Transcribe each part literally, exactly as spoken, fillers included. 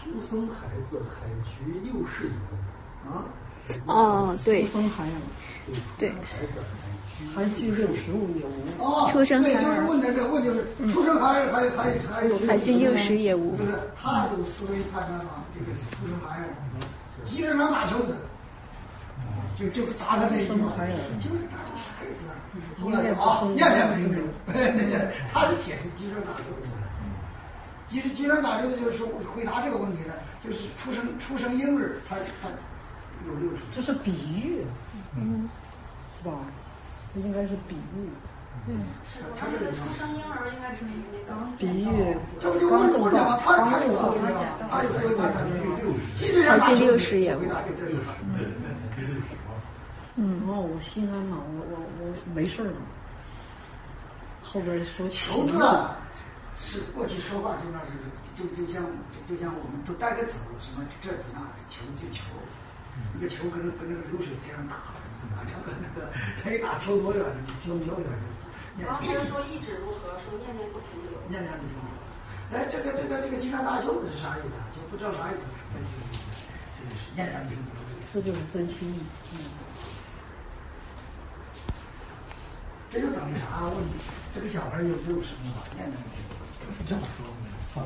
出生孩子还居六世以后啊。 哦，对。 出生孩儿。 对。 还居六十五也无。 哦， 出生孩儿。对，就是问的这个问就是出生孩儿还还还有还居六十也无。 就是他有思维判断法，这个出生孩儿，基本上大球子。就就是打他这一句嘛，就是打这孩子啊。后来就啊，念念不听，他是解释基础打球的。其实基础打球的就是回答这个问题的，就是出生出生婴儿，他他有六十。 这是比喻， 嗯， 是吧？这应该是比喻。 对， 是我觉得出生婴儿应该是比喻那个。 比喻。 这不就问问了吗？他他有思维吗？他有思维，他他六十。基本上打球。 六十也无。 嗯，哦，我心安了，我我我没事了。后边说球字啊，是过去说话经常是就就像就像我们都带个子，什么这字那字，球就球，一个球跟跟那个流水天上打，打这个那个，他一打球多远，球多远就。 然后他就说一指如何，说念念不停留。 念念不停留。哎，这个这个这个经常打球子是啥意思啊？就不知道啥意思。这就是念念不停留。 这就是真心意。嗯。 这就等于啥？问你，这个小孩有没有什么吧？念念不停留，这么说啊。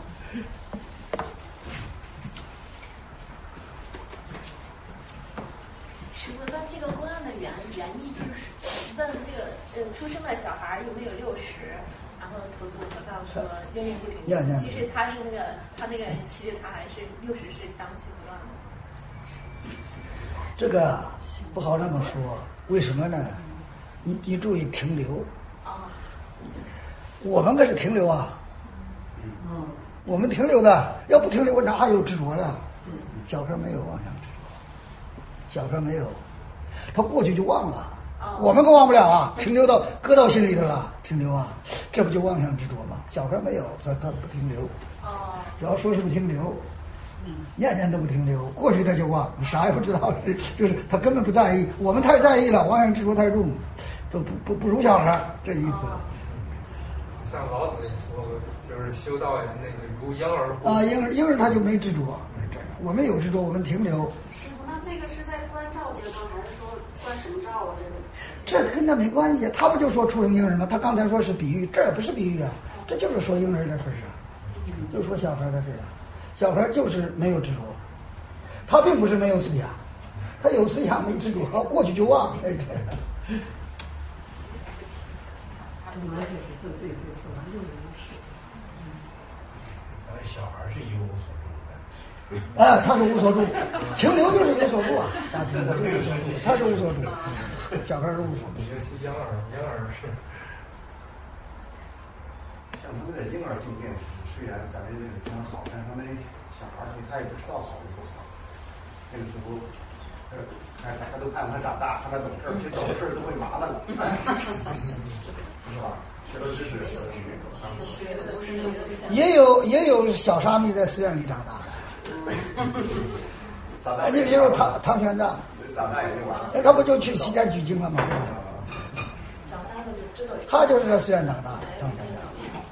是不是那这个公案的原原意就是问这个呃出生的小孩有没有六十，然后投诉和道说念念不停留，其实他是那个他那个其实他还是六十是相续不断的。 这个不好这么说，为什么呢？你你注意停留。 啊。 我们可是停留啊。嗯。我们停留的，要不停留哪还有执着呢？小孩没有妄想执着，小孩没有，他过去就忘了。哦、我们可忘不了啊，停留到搁到心里头了，停留啊，这不就妄想执着吗？小孩没有，他他不停留。哦。只要说是不停留。念念都不停留，过去他就忘，你啥也不知道，是就是他根本不在意，我们太在意了，妄想执着太重，都不不不如小孩，这意思。 像老子说，就是修道人那个如婴儿啊，婴儿婴儿他就没执着，我们有执着，我们停留。 师傅，那这个是在关照阶段，还是说关什么照啊？ 这个这跟他没关系，他不就说出生婴儿吗？他刚才说是比喻，这也不是比喻啊，这就是说婴儿的事啊，就是说小孩的事啊。小孩就是没有执着，他并不是没有思想，他有思想没执着，过去就忘。哎，这小孩是一无所住的。哎，他是无所住，停留就是无所住啊，大停留就是无所住，他是无所住，小孩是无所住。 婴儿，婴儿是。 像他们的婴儿境界，虽然咱们那个非常好，但是他们小孩儿他也不知道好与不好。那个时候，呃，哎，大家都盼望他长大，看他懂事儿，其实懂事儿都会麻烦了，是吧？学了知识，学了语言， 也有也有小沙弥在寺院里长大的。你比如说唐唐玄奘， 长大也就完了。 他不就去西天取经了吗？ 长大了就知道。 他就是在寺院长大的，唐玄奘。